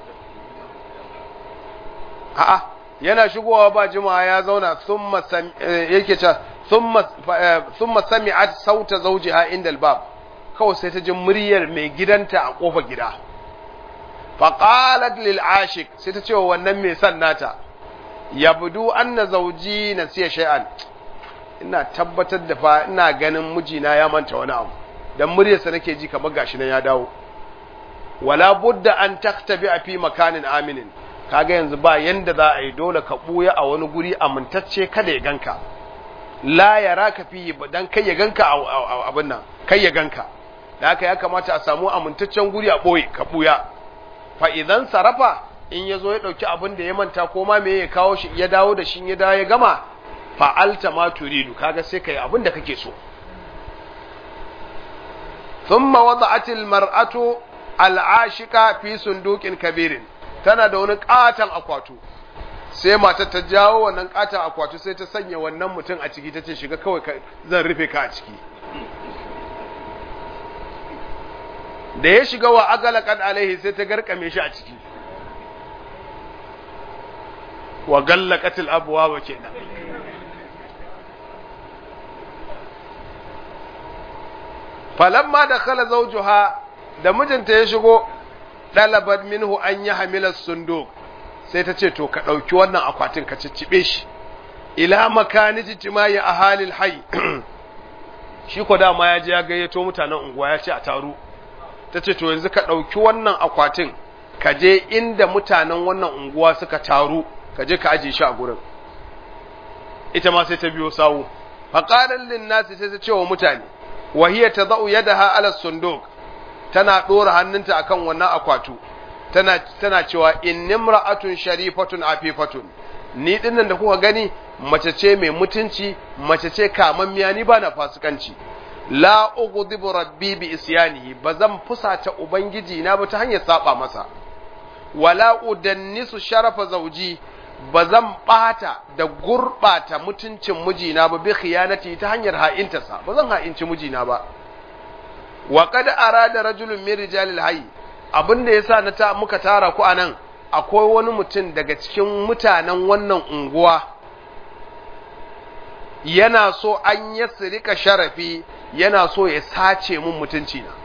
A'a, yana shigowa ba jima'a ya zauna, yake ce thumma sami'at sauta zawjiha inda al-bab, kawai sai ta ji muryar mai gidanta a kofar gida. Fa qalat lil ashiq, sai ta ce wa wannan mai san nata, yabdu anna zawji nasiya shay'an, ina tabbatar da fa ina ganin mijina ya manta wani abu, dan muryarsa nake ji kamar gashi nan ya dawo. Wala budda an taktabi fi makanin aminin, kaga yanzu ba yanda za a yi, dole ka buya a wani guri amintacce kada ya ganka, la yaraka fi, dan kai ya ganka abin nan, kai ya ganka. Da haka ya kamata a samu amintaccen guri a boye ka buya. Fa idan sarafa, in yazo ya dauki abin da ya manta ko ma me ya kawo shi, ya dawo da shi, ya dawo ya gama, fa alta ma turidu, kaga sai kai abin da kake so. Thumma wada'at al-mar'atu al-ashika fi sunduqin kabirin, tana da wani katan akwatu, sai matar ta jawo wannan katan akwatu, sai ta sanya wannan mutum a ciki, tace shiga kawai, zan rufe ka a ciki. Da ya shiga wa agalaqad alaihi, sai ta garkame shi a ciki. wa gallaqatil abwaaba kenan. Falamma dakhala zawjuha, da mijinta ya shigo, dalabat minhu an yahmila as-sunduq, sai ta ce to ka dauki wannan akwatin ka ciccibe shi ila makani jitimayi ahalil hayy. Shi ko dama ya je ya gayyato mutanen unguwa ya ce a taru. Ta ce to yanzu ka ɗauki wannan akwatin ka je inda mutanen wannan unguwa suka taru, ka je ka aje shi a gurin. Ita ma sai ta biyo sawu. Faqalan lin nasi, sai ta ce wa mutane, wa hiya tadau yadaha ala sunduq, tana dora hannunta akan wannan akwatu, tana cewa innimra'atun sharifatun afifatun, ni dinnan da kuka gani mace ce mai mutunci, mace ce kamammiya, ni bana fasikanci. La ughdibu rabbi bi isyanihi, bazan fusata ubangiji na ba ta hanyar saba masa. Wala udannisu sharafa zawji, bazan bata da gurbata mutuncin mijina ba bi khiyanati ta hanyar ha'intarsa, bazan ha'inci mijina ba. Wa qad arada rajulun min rijalil hayy, abinda yasa muka tara ku anan, akwai wani mutum daga cikin mutanen wannan unguwa yana so an yasrika sharafi, yana so ya sace mun mutunci na,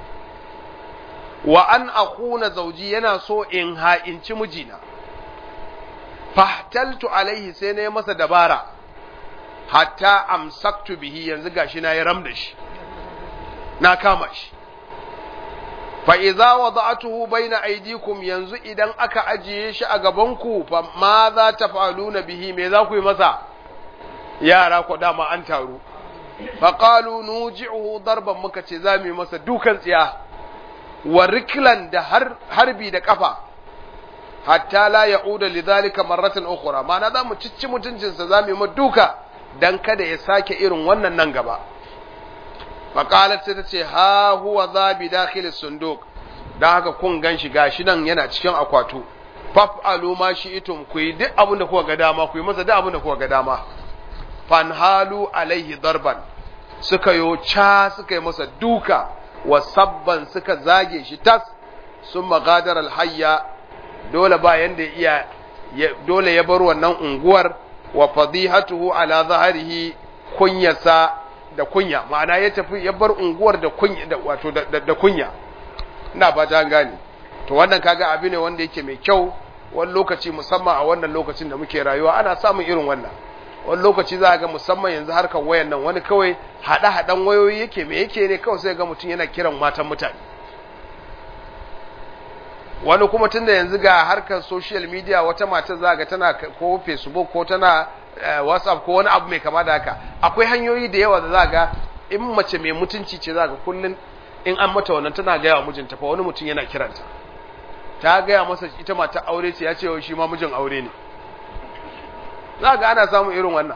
wa an akhuna zawji, yana so in ha'inci mijina. Fahtaltu alaihi, sai na yi masa dabara, hatta amsaktu bihi, yanzu gashi na yi ram da shi, na kama shi. Fa idza wada'tuhu baina aydikum, yanzu idan aka ajiye shi a gabanku, fa ma za taf'aluna bihi, me za ku yi masa? Yara ko dama an taru. Fa qalu nuji'uhu darban, muka ce za mu yi masa dukan tsiya, wa riklan da harbi da kafa, hatta la ya'uda lidhalika marratan ukhra, ma'ana za mu cicci mutuncinsa, za mu yi duka dan kada ya sake irin wannan nan gaba. Faƙalar sai ta ce, ha huwa za bi dakhil sunduk, don haka kun gan shi gashi nan yana cikin akwatu. Faf'alu ma shi'tum, ku yi duk abin da kuka ga dama, ku yi masa duk abin da kuka ga dama. Fanhalu alaihi darban, suka yi masa duka, wa sabban suka zage shi tas, sun magadar alhayya, dole ba yanda dole ya bar wannan unguwar, wa fadihatuhu ala zaharihi, kunyasa da kunya, ma'ana ya tafi ya bar unguwar da kunya, wato da kunya. Ina fata an gane. To wannan kaga abu ne wanda yake mai kyau, wani lokaci musamman a wannan lokacin da muke rayuwa ana samun irin wannan. Wani lokaci za a ga musamman yanzu harkar wayan nan, wani kawai haɗe-haɗen wayoyi yake me yake ne, kawai sai ga mutum yana kiran matan mutane. Wani kuma tun da yanzu ga harkar social media, wata mata za ga tana ko Facebook ko tana WhatsApp ko wani abu mai kama da haka. Akwai hanyoyi da yawa da za ga in mace mai mutunci ce za ga kullum in an mata wannan tana gaya wa mijinta fa wani mutum yana kiranta. Ta gaya masa ita mata aure ce, ya ce shi ma mijin aure ne. Za ga ana samun irin wannan.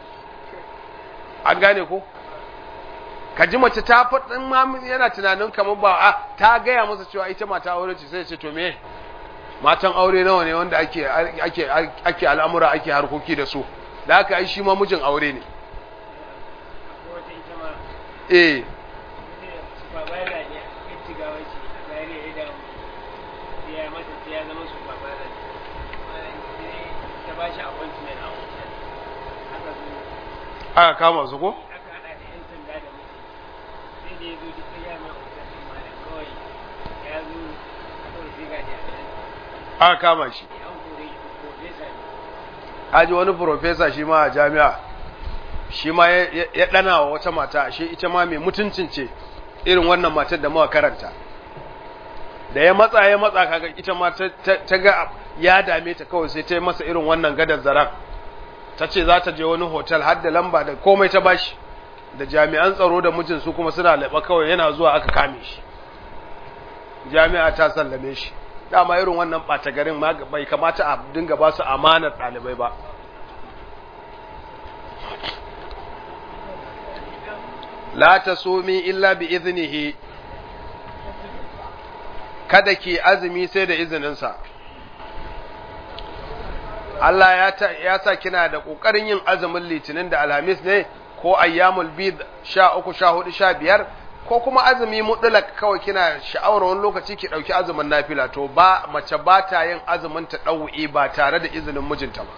An gane ko? Ka ji mace ta faɗin ma yana tunanin kamar ba ta gaya masa cewa ita mata aure ce, sai ya ce to me matan aure nawa ne wanda ake al'amura ake harkoki da su, da haka ai shi ma mijin aure ne. Aka kama su ko? Aka kama shi. Haji wani profesa shi ma a jami'a, shi ma ya ɗana wa wata mata, shi ita ma mai mutuncin ce irin wannan matar da muka karanta. Da ya matsa kaga ita ma ta ga ya dame ta, kawai sai ta yi masa irin wannan gadar zaran. Ta ce za ta je wani hotel har da lamba da komai ta bashi, da jami'an tsaro da mijin su kuma suna laɓa, kawai yana zuwa aka kame shi. Jami'a ta sallame shi. Dama irin wannan ɓata garin ma bai kamata a dinga ba su amanar ɗalibai ba. La tasumi illa bi iznihi, kada ki azumi sai da izininsa. Allah ya sa kina da ƙoƙarin yin azumin litinin da alhamis ne, ko ayyamul bid 13, 14, 15, ko kuma azumi mutlak kawai kina sha'awar wani lokaci ki dauki azumin nafila, to ba mace ba ta yin azumin ta ɗau'i ba tare da izinin mijinta ba.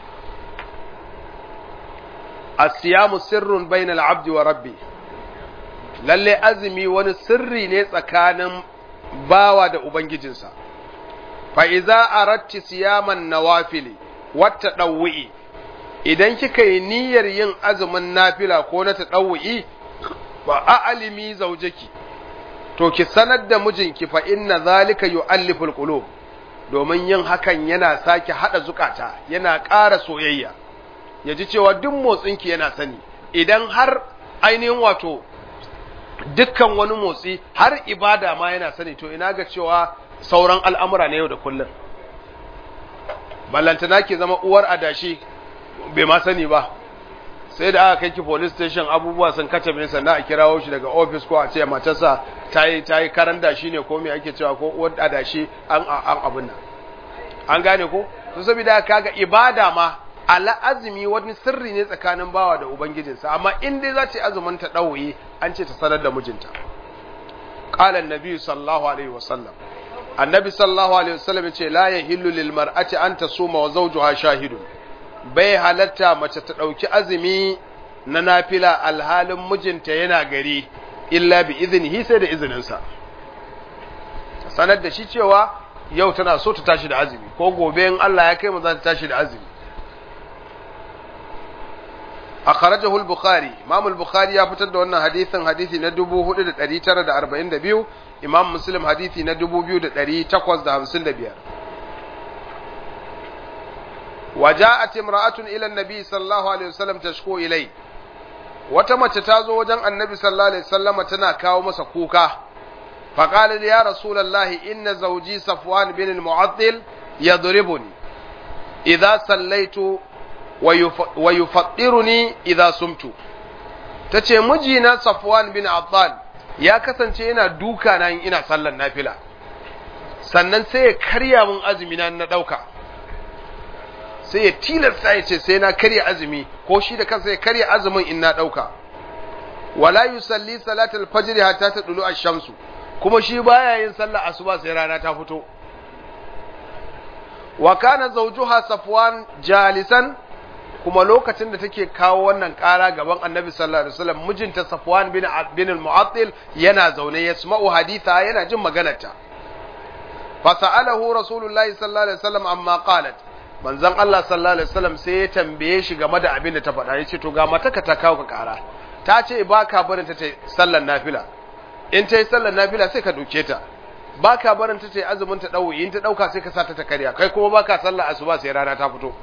As-siyamu sirrun bainal abdi wa rabbi, lalle azumi wani sirri ne tsakanin bawa da ubangijinsa. Fa iza aratti siyaman nawafili wata ɗau'i, idan kika yi niyyar yin azumin nafila ko na taɗau'i, ba a'alimi zaujaki, to ki sanar da mijinki fa inna zalika yu'alliful qulub, domin yin hakan yana sake hada zukata, yana ƙara soyayya. Ya ji cewa duk motsinki yana sani, idan har ainihin wato dukkan wani motsi har ibada ma yana sani, to ina ga cewa sauran al'amura na yau da kullum. Ballantana ke zama uwar adashi bai ma sani ba, sai da aka kai ki police station abubuwa sun kace mai sannan a kirawo shi daga office ko a ce matarsa ta yi karan dashi ne ko me ake cewa ko uwar adashi an abin nan. An gane ko? To saboda kaga ibada ma ala azumi wani sirri ne tsakanin bawa da ubangijinsa, amma in dai za ta yi azumin ta ɗauyi an ce ta sanar da mijinta. Qala annabi sallallahu alaihi wasallam, annabi sallallahu alaihi wasallam yace la yahillu lil mar'ati an tasuma wa zawjuha shahidun, bai halatta mace ta ɗauki azumi na nafila alhalin mijinta yana gari illa bi iznihi, sai da izininsa. Sanar da shi cewa yau tana so ta tashi da azumi, ko gobe in Allah ya kai mu za ta tashi da azumi. akhrajahu al-bukhari, imam al-bukhari ya fitar da wannan hadisin, hadisi na 4942, imam muslim hadisi na 2855. waja'at imra'atun ila an-nabi sallallahu alaihi wasallam tashku ilai, wata mace ta zo wajen annabi sallallahu alaihi wasallam tana kawo masa kuka. faqala ya rasulullahi inna zawji safwan bin al-mu'attil yadribuni idha sallaitu wa yufattiruni idha sumtu. tace mijina Safwan bin Attal ya kasance yana duka na ina sallan nafila, sannan sai ya karya mun azumi na dauka, sai ya tilasta ya ce sai na karya azumi, ko shi da kansa ya karya azumin in na dauka. wala yusalli salatul fajr hatta tadlu ash-shamsu, kuma shi baya yin sallar asuba sai rana ta fito. wa kana zawjuha Safwan jalisan, kuma lokacin da take kawo wannan ƙara gaban Annabi sallallahu alaihi wasallam, mijinta Safwan bin al-Mu'attil yana zaune, yasma'u haditha, yana jin maganarta. fa sa'alahu Rasulullahi sallallahu alaihi wasallam amma qalat, manzon Allah sallallahu alaihi wasallam sai ya tambaye shi game da abin da ta faɗa. Yace to ga mataka ta kawo ka ƙara, ta ce ba ka barin ta sallar nafila, in ta yi sallar nafila sai ka duke ta, ba ka barin ta azumin ta ɗauki, in ta ɗauka sai ka sa ta karya, kai kuma ba ka sallar asuba sai rana ta fito.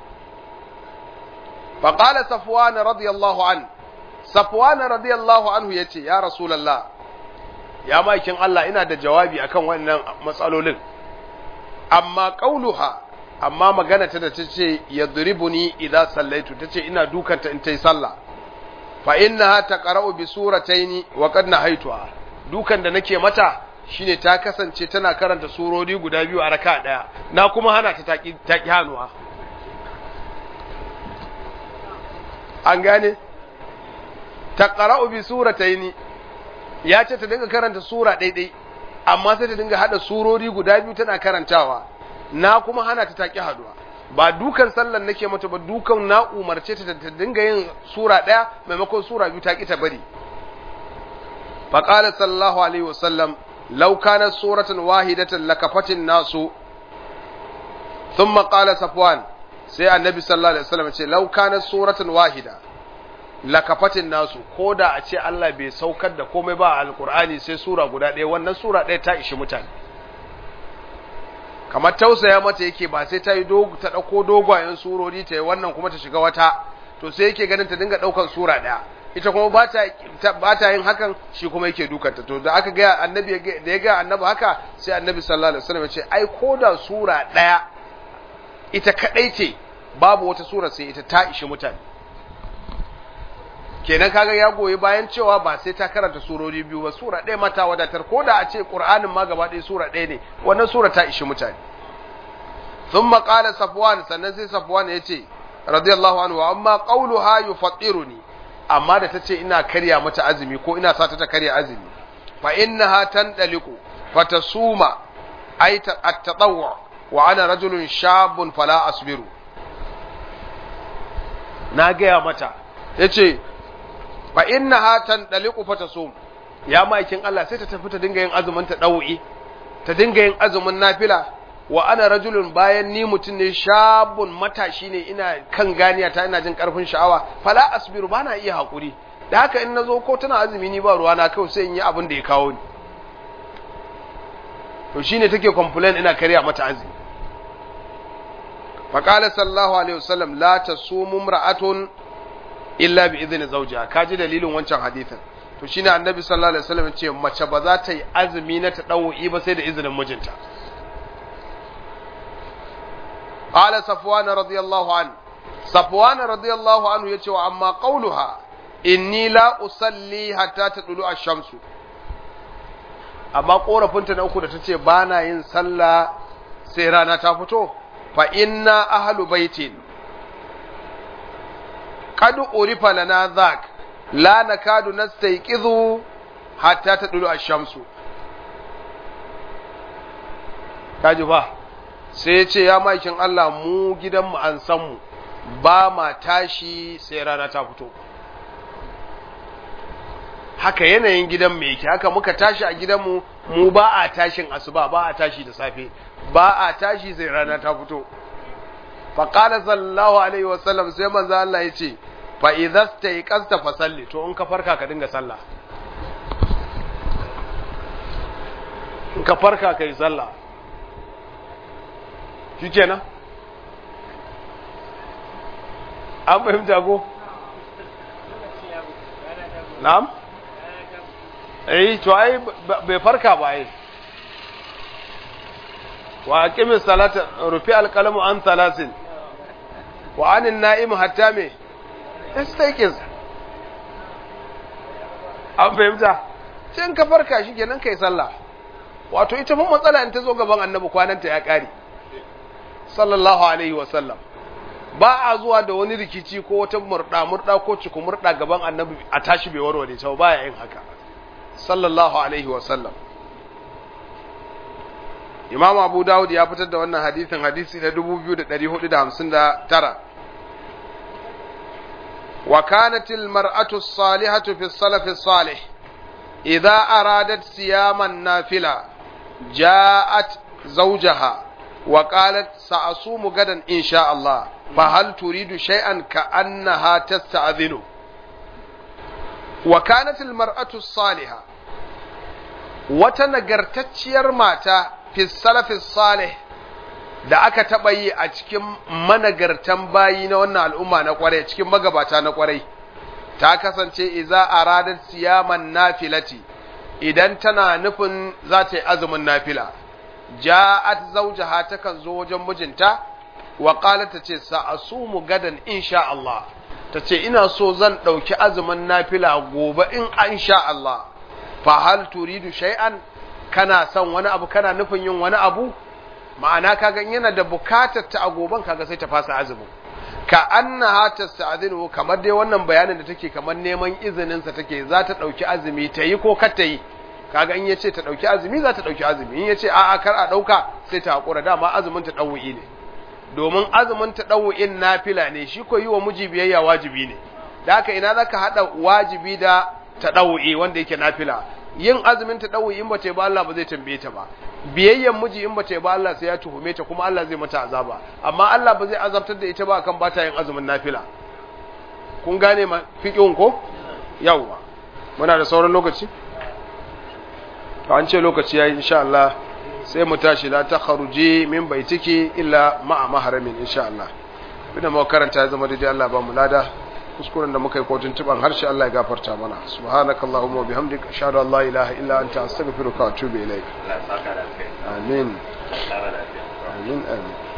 فقال صفوان رضي الله عنه، صفوان رضي الله عنه yace ya rasulullah, ya maikin Allah ina da jawabi akan wannan matsalolin, amma qauluha, amma magana ta da tace yadribuni idza sallaitu, tace ina dukanta in tayi sallah, fa innaha taqra'u bi surataini wa qad nahaituha, dukan da nake mata shine ta kasance tana karanta surori guda biyu a raka daya, na kuma hana ta taki hanuwa. An gane? Taqra'u bi surataini, ya ce ta dinga karanta sura daidai, amma sai ta dinga hada surori guda biyu tana karantawa, na kuma hana ta taki haduwa. Ba dukan sallan nake mata ba, dukan na umarce ta dinga yin sura daya maimakon sura biyu, ta ki ta bari. fa qala sallallahu alaihi wasallam law kanat suratan wahidatan lakafatin nasu. Thumma qala Safwan, sai annabi sallallahu alaihi wasallam ce law kana suratan wahida lakafatin nasu, koda a ce Allah bai saukar da komai ba a alqur'ani sai sura guda ɗaya, wannan sura ɗaya ta ishi mutane. kamar tausaya mata yake, ba sai ta yi ta dauko dogwayen surori ta yi wannan kuma ta shiga wata, to sai yake ganin ta dinga daukan sura ɗaya, ita kuma ba ta yin hakan, shi kuma yake dukanta. To da aka ga annabi, da ya ga annabi haka, sai annabi sallallahu alaihi wasallam ya ce ai koda sura ɗaya ita kadai ce, babu wata sura sai ita ta ishi mutane. Kenan kaga ya goyi bayan cewa ba sai ta karanta surori biyu ba, sura ɗaya mata wadatar, ko da a ce Qur'anin ma gaba ɗaya sura ɗaya ne, wannan sura ta ishi mutane. Thumma qala Safwan, sannan sai Safwan ya ce radiyallahu anhu, amma qawluha yufattiruni, amma da tace ina karya mata azumi ko ina sa ta karya azumi fa innaha tandaliqu fatasuma ay at-tatawwu wa ana rajulun shabun fala asbiru. Na gaya mata yace fa innaha tandaliqu fatasum, ya maikin Allah sai ta tafi ta dinga yin azumin ta dawi, ta dinga yin azumin nafila, wa ana rajulun bayan ni mutum ne shabun matashi ne ina kan ganiya ta ina jin karfin sha'awa fala asbiru bana iya hakuri, da haka in nazo ko tana azumi ni ba ruwa na kawai sai in yi abin da ya kawo ni. To shine take complain ina kariya mata azumi. fa qala sallallahu alaihi wasallam la tasumu imra'atun illa bi idhni zawjiha. Kaji dalilin wancan hadisin. To shine annabi sallallahu alaihi wasallam ya ce mace ba za ta yi azumi na tadawwi ba sai da izinin mijinta. قال صفوان رضي الله عنه صفوان رضي الله عنه يتي واما قولها اني لا اصلي حتى تطلع الشمس. amma korafinta na uku da tace bana yin sallah sai rana ta fito, fa inna ahlu baitin qad urifa lana dhak la nakadu nastayqizu hatta tadlu ash-shamsu. kaji ba sai ya ce ya makin Allah mu gidanmu an san mu ba ma tashi sai rana ta fito. Haka yanayin gidan mu yake, haka muka tashi a gidanmu mu ba a tashin asuba, ba a tashi da safe, ba a tashi sai rana ta fito. Fa qala sallallahu alaihi wasallam sai manzo Allah ya ce fa idza staiqasta fa salli, to in ka farka ka dinga sallah, in ka farka kai sallah shi kenan. An fahimta ko? Na'am? To ai bai farka ba ai. Wa aqimis salata rufi alqalamu an thalasin wa anin na'im hatta me istayqiz. An fahimta? Sai in ka farka shi kenan kai sallah. Wato ita mun matsala in ta zo gaban Annabi kwananta ya kare sallallahu alaihi wasallam. Ba a zuwa da wani rikici ko wata murda ko ciku murda gaban Annabi a tashi bai warware ta ba ya yin haka sallallahu alaihi wasallam. Imam Abu Dawud ya fitar da wannan hadisin, hadisi na 2459. Wa kanatil mar'atu as-salihatu fi as-salaf as-salih idha aradat siyaman nafila ja'at zawjaha وقالت سأصوم غدا إن شاء الله فهل تريد شيئا كأنها تستأذنه. وكانت المرأة الصالحة وتنغرتشير ماتا في السلف الصالح da aka taɓa yi a cikin managartan bayi na wannan al'umma na ƙwarai, cikin magabata na ƙwarai, ta kasance iza aradat siyaman nafilati, idan tana nufin za ta yi azumin nafila, ja'at zawjaha takan zo wajen mijinta wa qalat tace sa'asumu gadan insha Allah, tace ina so zan dauki azumin nafila gobe in insha Allah. Fa hal turidu shay'an, kana son wani abu, kana nufin yin wani abu? Ma'ana kaga yana da bukatar ta a goben, kaga sai ta fasa azumin. Ka annaha tasta'dhinu, kamar dai wannan bayanin da take kamar neman izinin sa take, za ta dauki azumi ta yi ko kar ta yi. Kaga in yace ta dauki azumi za ta dauki azumi, in yace a'a kar a dauka sai ta hakura, dama azumin ta dawu'i ne, domin azumin ta dawu'in nafila ne, shi ko yi wa miji biyayya wajibi ne. Da haka ina zaka hada wajibi da tadawu'i wanda yake nafila? Yin azumin tadawu'i in bace ba Allah ba zai tambaye ta ba, biyayyan miji in bace ba Allah sai ya tuhume ta, kuma Allah zai mata azaba, amma Allah ba zai azabtar da ita ba kan ba ta yin azumin nafila. Kun gane ma fiqhun ko? Yawwa, muna da sauran lokaci? To an ce lokaci yayi, insha Allah sai mu tashi la takharuji min baitiki illa ma'a mahramin insha Allah. Bina mu karanta ya zama daidai, Allah ba mu lada, kuskuren da muka yi ko tuntuban harshe Allah ya gafarta mana. Subhanakallahumma wa bihamdika ashhadu an la ilaha illa anta astaghfiruka wa atubu ilaik. Amin. Amin. Amin.